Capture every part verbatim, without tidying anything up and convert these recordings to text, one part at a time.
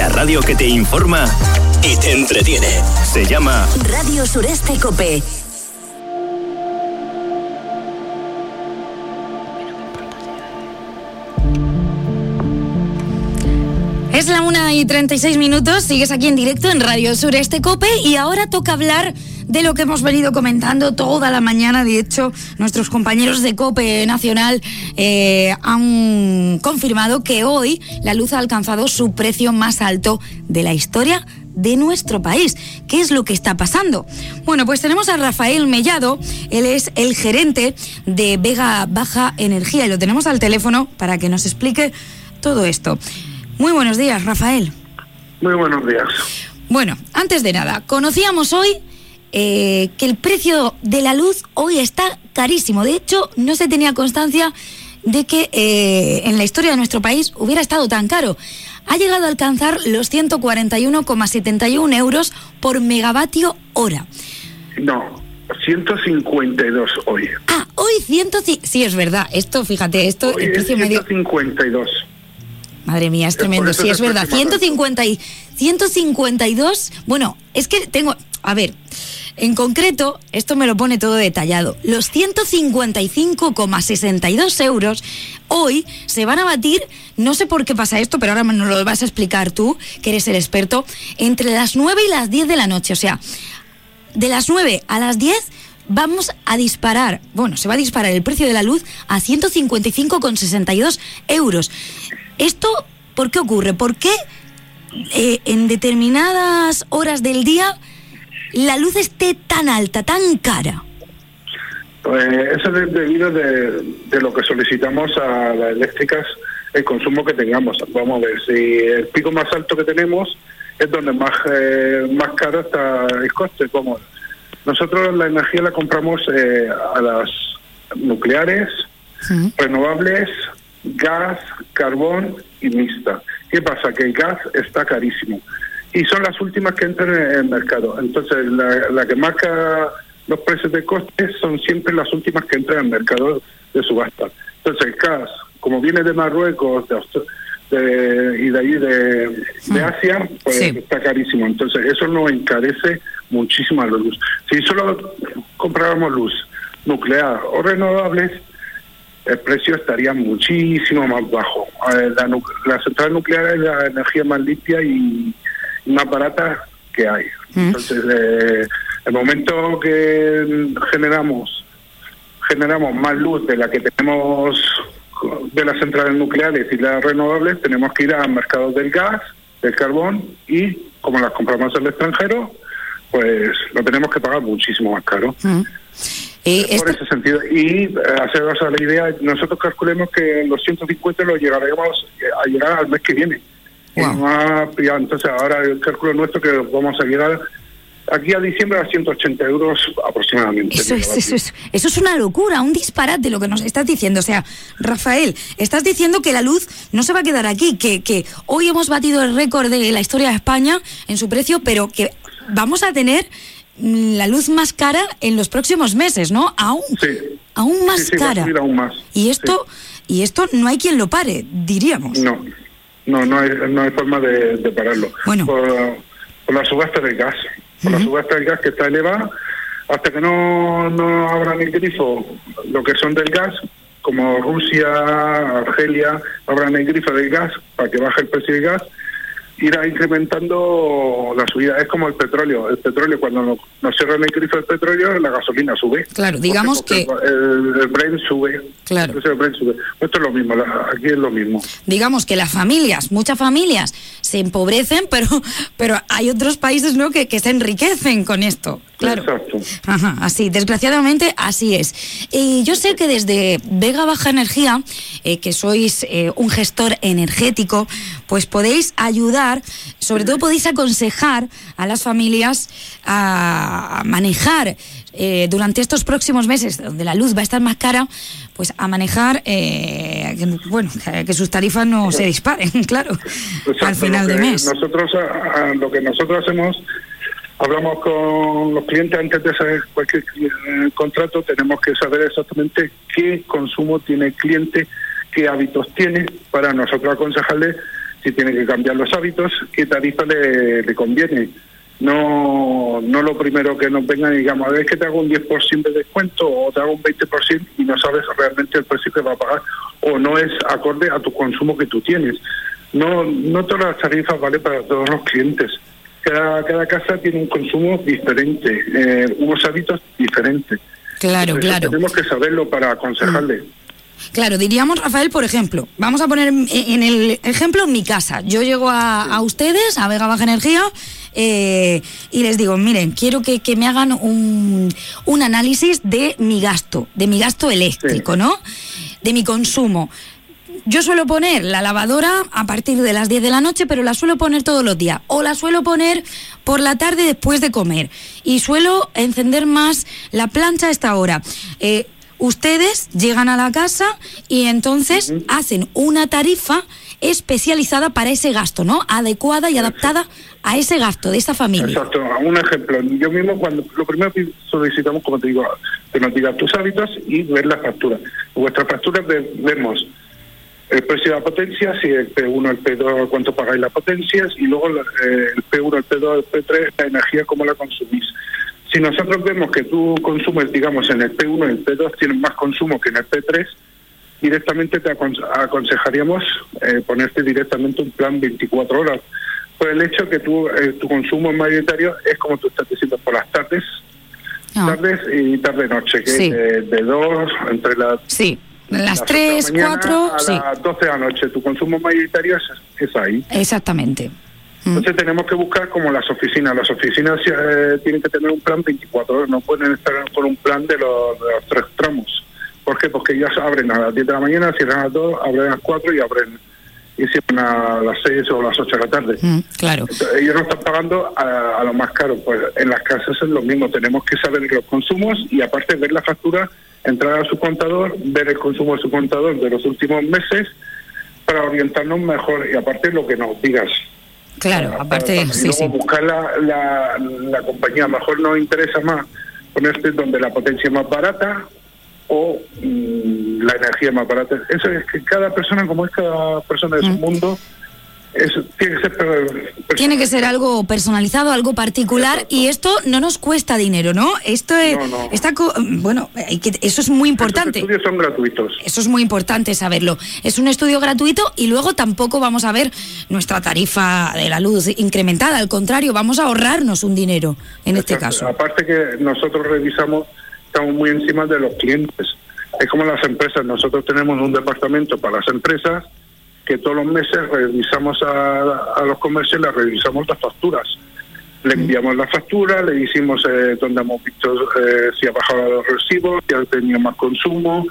La radio que te informa y te entretiene. Se llama Radio Sureste Cope. Es la una y treinta y seis minutos, sigues aquí en directo en Radio Sureste Cope y ahora toca hablar de lo que hemos venido comentando toda la mañana. De hecho, nuestros compañeros de Cope Nacional eh, han confirmado que hoy la luz ha alcanzado su precio más alto de la historia de nuestro país. ¿Qué es lo que está pasando? Bueno, pues tenemos a Rafael Mellado, él es el gerente de Vega Baja Energía y lo tenemos al teléfono para que nos explique todo esto. Muy buenos días, Rafael. Muy buenos días. Bueno, antes de nada, conocíamos hoy eh, que el precio de la luz hoy está carísimo. De hecho, no se tenía constancia de que eh, en la historia de nuestro país hubiera estado tan caro. Ha llegado a alcanzar los ciento cuarenta y uno coma setenta y uno euros por megavatio hora. No, ciento cincuenta y dos hoy. Ah, hoy ciento... Sí, es verdad. Esto, fíjate, esto... Hoy el precio es medio... ciento cincuenta y dos. Madre mía, es tremendo, sí, es verdad. ciento cincuenta y, ciento cincuenta y dos, bueno, es que tengo, a ver, en concreto, esto me lo pone todo detallado. Los ciento cincuenta y cinco coma sesenta y dos euros hoy se van a batir, no sé por qué pasa esto, pero ahora nos lo vas a explicar tú, que eres el experto, entre las nueve y las diez de la noche. O sea, de las nueve a las diez vamos a disparar, bueno, se va a disparar el precio de la luz a ciento cincuenta y cinco coma sesenta y dos euros. ¿Esto por qué ocurre? ¿Por qué eh, en determinadas horas del día la luz esté tan alta, tan cara? Pues eso es debido de, de lo que solicitamos a las eléctricas, el consumo que tengamos. Vamos a ver, si el pico más alto que tenemos es donde más eh, más caro está el coste. Como nosotros la energía la compramos eh, a las nucleares, sí, renovables, gas, carbón y mixta. ¿Qué pasa? Que el gas está carísimo y son las últimas que entran en el mercado. Entonces la, la que marca los precios de costes son siempre las últimas que entran en el mercado de subasta. Entonces el gas, como viene de Marruecos de, de, y de ahí de, de Asia, pues sí, está carísimo. Entonces eso nos encarece muchísimo la luz. Si solo compráramos luz nuclear o renovables, el precio estaría muchísimo más bajo. Eh, la, la central nuclear es la energía más limpia y más barata que hay. Mm. Entonces, eh, el momento que generamos generamos más luz de la que tenemos de las centrales nucleares y las renovables, tenemos que ir a mercados del gas, del carbón, y como las compramos en el extranjero, pues lo tenemos que pagar muchísimo más caro. Mm. Eh, por esto... ese sentido, y eh, haceros a la idea, nosotros calculemos que los ciento cincuenta los llegaremos a llegar al mes que viene. Wow. Entonces ahora el cálculo nuestro que vamos a llegar aquí a diciembre a ciento ochenta euros aproximadamente. Eso es, eso, es, eso es una locura, un disparate lo que nos estás diciendo. O sea, Rafael, estás diciendo que la luz no se va a quedar aquí, que, que hoy hemos batido el récord de la historia de España en su precio, pero que vamos a tener la luz más cara en los próximos meses, ¿no? Aún, sí, aún más sí, sí, cara. Va a subir aún más. Y esto, sí, y esto no hay quien lo pare, diríamos. No, no, no hay, no hay forma de, de pararlo. Bueno. Por, por la subasta del gas, por uh-huh. la subasta del gas que está elevada, hasta que no, no abran el grifo, lo que son del gas, como Rusia, Argelia, abran el grifo del gas para que baje el precio del gas, irá incrementando la subida. Es como el petróleo. El petróleo, cuando nos no cierran el grifo del petróleo, la gasolina sube. Claro, digamos porque, porque que... El, el Brent sube. Claro. Entonces el Brent sube. Esto es lo mismo, la, aquí es lo mismo. Digamos que las familias, muchas familias, se empobrecen, pero pero hay otros países, ¿no?, que, que se enriquecen con esto. Claro. Exacto. Ajá, así, desgraciadamente, así es. Y yo sé que desde Vega Baja Energía, eh, que sois eh, un gestor energético, pues podéis ayudar, sobre todo podéis aconsejar a las familias a manejar eh, durante estos próximos meses, donde la luz va a estar más cara, pues a manejar, eh, que, bueno, que, que sus tarifas no se disparen, claro, exacto, al final de mes. Nosotros, a, a, lo que nosotros hacemos... Hablamos con los clientes antes de saber cualquier eh, contrato, tenemos que saber exactamente qué consumo tiene el cliente, qué hábitos tiene, para nosotros aconsejarle si tiene que cambiar los hábitos, qué tarifa le, le conviene. No no lo primero que nos vengan y digamos, a ver, que te hago un diez por ciento de descuento o te hago un veinte por ciento y no sabes realmente el precio que va a pagar o no es acorde a tu consumo que tú tienes. No no todas las tarifas valen para todos los clientes. Cada, cada casa tiene un consumo diferente, eh, unos hábitos diferentes. Claro, Entonces, claro. Tenemos que saberlo para aconsejarle. Mm. Claro, diríamos, Rafael, por ejemplo, vamos a poner en el ejemplo en mi casa. Yo llego a, a ustedes, a Vega Baja Energía, eh, y les digo, miren, quiero que, que me hagan un, un análisis de mi gasto, de mi gasto eléctrico, sí. ¿no? De mi consumo. Yo suelo poner la lavadora a partir de las diez de la noche, pero la suelo poner todos los días. O la suelo poner por la tarde después de comer. Y suelo encender más la plancha a esta hora. Eh, Ustedes llegan a la casa y entonces uh-huh. hacen una tarifa especializada para ese gasto, ¿no? Adecuada y adaptada a ese gasto de esa familia. Exacto. Un ejemplo. Yo mismo, cuando lo primero que solicitamos, como te digo, que nos digas tus hábitos y ver la factura. En vuestra factura vemos el precio de la potencia, si el P uno, el P dos, cuánto pagáis las potencias, y luego eh, el P uno, el P dos, el P tres, la energía, cómo la consumís. Si nosotros vemos que tú consumes, digamos, en el P uno y el P dos tienes más consumo que en el P tres, directamente te aconse- aconsejaríamos eh, ponerte directamente un plan veinticuatro horas. Por el hecho que tú, eh, tu consumo mayoritario es, como tú estás diciendo, por las tardes, no. tardes y tarde-noche, que sí. es de, de dos, entre las... Sí. Las, las tres, cuatro... A sí. las doce de la noche, tu consumo mayoritario es, es ahí. Exactamente. Entonces tenemos que buscar como las oficinas. Las oficinas eh, tienen que tener un plan veinticuatro horas, no pueden estar con un plan de los, de los tres tramos. ¿Por qué? Porque ellas abren a las diez de la mañana, cierran a las dos, abren a las cuatro y abren y cierran a las seis o las ocho de la tarde. Mm, claro. Entonces, ellos no están pagando a, a lo más caro. Pues en las casas es lo mismo, tenemos que saber los consumos y aparte ver la factura, entrar a su contador, ver el consumo de su contador de los últimos meses para orientarnos mejor y aparte lo que nos digas. Claro, para, aparte, para, para, sí, y luego sí. buscar la, la, la compañía. Mejor nos interesa más ponerte donde la potencia es más barata o mmm, la energía es más barata. Eso es que cada persona, como es cada persona de su mm. mundo, eso tiene que ser per- tiene que ser algo personalizado, algo particular. Exacto. Y esto no nos cuesta dinero, ¿no? Esto es, no, no. Está co- bueno, hay que, eso es muy importante. Estos estudios son gratuitos. Eso es muy importante saberlo. Es un estudio gratuito y luego tampoco vamos a ver nuestra tarifa de la luz incrementada. Al contrario, vamos a ahorrarnos un dinero en Exacto. este caso. Aparte que nosotros revisamos, estamos muy encima de los clientes. Es como las empresas. Nosotros tenemos un departamento para las empresas que todos los meses revisamos a, a los comercios, les revisamos las facturas. Le enviamos la factura, le decimos eh, dónde hemos visto eh, si ha bajado los recibos, si ha tenido más consumo,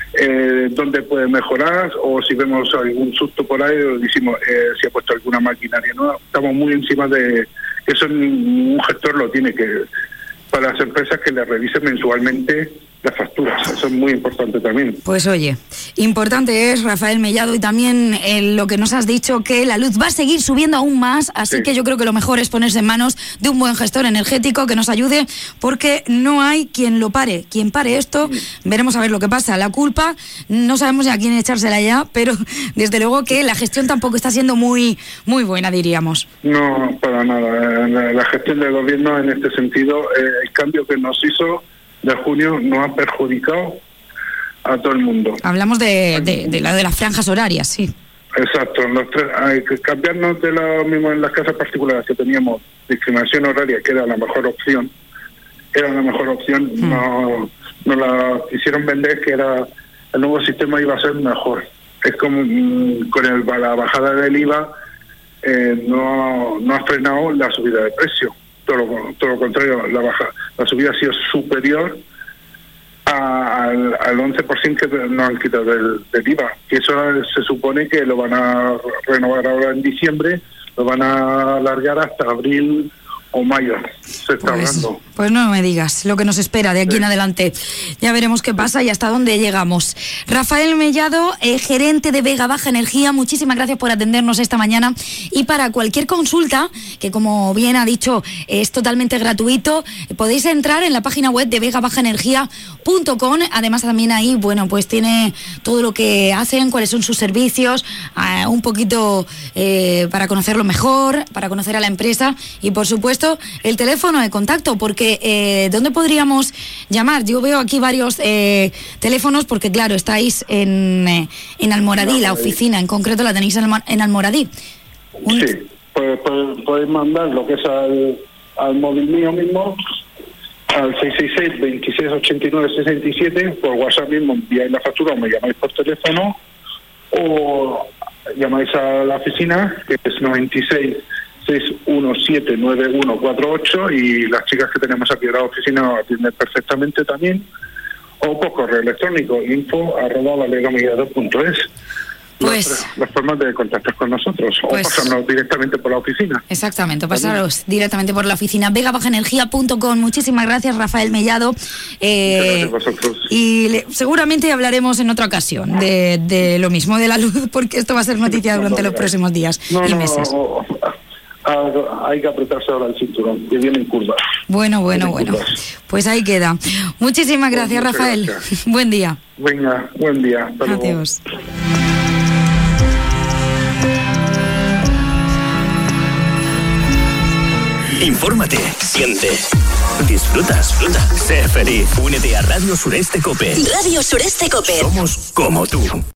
eh, dónde puede mejorar, o si vemos algún susto por ahí, le decimos eh, si ha puesto alguna maquinaria nueva. Estamos muy encima de eso, ningún gestor lo tiene que... Para las empresas que le revisen mensualmente las facturas, eso es muy importante también. Pues oye, importante es, Rafael Mellado, y también eh, lo que nos has dicho, que la luz va a seguir subiendo aún más, así sí. que yo creo que lo mejor es ponerse en manos de un buen gestor energético que nos ayude, porque no hay quien lo pare. Quien pare esto, sí. veremos a ver lo que pasa. La culpa, no sabemos ya a quién echársela ya, pero desde luego que la gestión tampoco está siendo muy, muy buena, diríamos. No, para nada. La, la gestión del gobierno en este sentido, eh, el cambio que nos hizo de junio nos ha perjudicado a todo el mundo. Hablamos de, de, de la de las franjas horarias, sí. Exacto. Los tres, hay que cambiarnos de lo mismo en las casas particulares que teníamos discriminación horaria, que era la mejor opción. Era la mejor opción. Mm. No, no la quisieron vender, que era el nuevo sistema iba a ser mejor. Es como mmm, con el, la bajada del I V A eh, no, no ha frenado la subida de precio. Todo lo, todo lo contrario, la baja, la subida ha sido superior a, al, al once por ciento que nos han quitado del, del I V A. Que eso se supone que lo van a renovar ahora en diciembre, lo van a alargar hasta abril o mayo se está Pues, hablando. pues no me digas lo que nos espera de aquí Sí. en adelante. Ya veremos qué pasa y hasta dónde llegamos. Rafael Mellado, eh, gerente de Vega Baja Energía, muchísimas gracias por atendernos esta mañana. Y para cualquier consulta, que como bien ha dicho es totalmente gratuito, podéis entrar en la página web de vega baja energía punto com. Además también ahí, bueno, pues tiene todo lo que hacen, cuáles son sus servicios, eh, un poquito eh, para conocerlo mejor, para conocer a la empresa y por supuesto el teléfono de contacto, porque eh, ¿dónde podríamos llamar? Yo veo aquí varios eh, teléfonos porque claro, estáis en, eh, en Almoradí, la oficina en concreto la tenéis en, Almo- en Almoradí. Un- Sí, pues, pues, podéis mandar lo que es al, al móvil mío mismo, al seis seis seis, veintiséis ochenta y nueve sesenta y siete, por WhatsApp mismo enviáis la factura o me llamáis por teléfono, o llamáis a la oficina, que es noventa y seis, seiscientos diecisiete, nueve uno cuatro ocho, y las chicas que tenemos aquí en la oficina atienden perfectamente también, o por correo electrónico, info arroba valegamillado punto es. Pues- las, las formas de contactar con nosotros, Pues- o pasarnos directamente por la oficina. Exactamente, pasaros directamente por la oficina vega baja energía punto com. Muchísimas gracias, Rafael Mellado. Eh, Gracias a vosotros. y le- seguramente hablaremos en otra ocasión de, de lo mismo de la luz, porque esto va a ser noticia durante los próximos días No, y no, meses. no, a- hay que apretarse ahora el cinturón, que vienen curvas. Bueno, bueno, Vienen bueno. curvas. Pues ahí queda. Muchísimas gracias, muchas Rafael. gracias. Buen día. Venga, buen día. Hasta luego. Adiós. Infórmate, siente, disfruta, disfruta, sé feliz. Únete a Radio Sureste Cope. Radio Sureste Cope. Somos como tú.